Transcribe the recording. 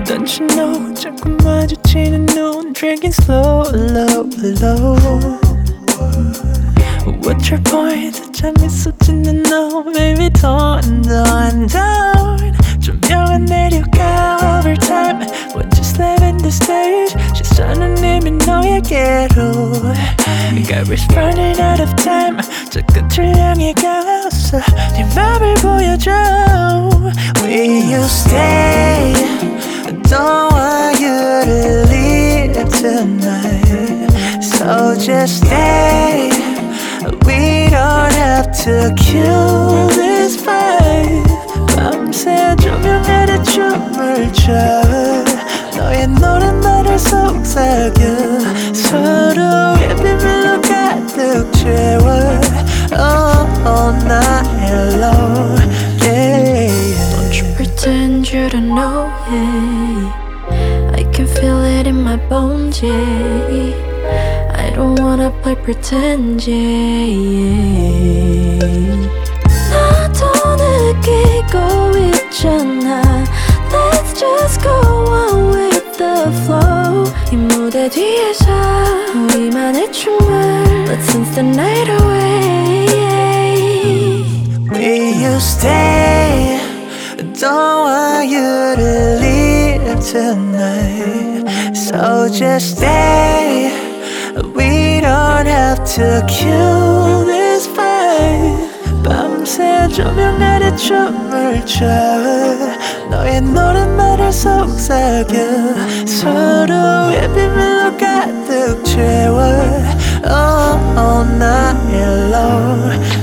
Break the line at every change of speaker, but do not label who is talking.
Don't you know 자꾸 마주치는 눈 Drinking slow, low, low What's your point? 잠 있어지는 너 Baby don't, don't, don't 조명은 내려가 over time When you slip in the stage 시선은 이미 너에게로 Girl is running out of time 저 끝을 향해 가서 네 맘을 보여줘 Will you stay? Don't want you to leave tonight So just stay We don't have to kill this fight 밤새 조명 아래 춤을 춰 너의 노랫말을 속삭여 서로의 비밀로 가득 채워 all night long yeah.
Don't you pretend you don't know it I can feel it in my bones, yeah I don't wanna play pretend, yeah 나도 느끼고 있잖아 Let's just go on with the flow 이 무대 뒤에서 우리만의 춤을 Let's dance the night away
Will you stay? Don't want you to leave tonight So just stay We don't have to kill this fight 밤새 조명 아래 춤을 춰 너의 노랫말을 속삭여 서로의 비밀로 가득 채워 all night long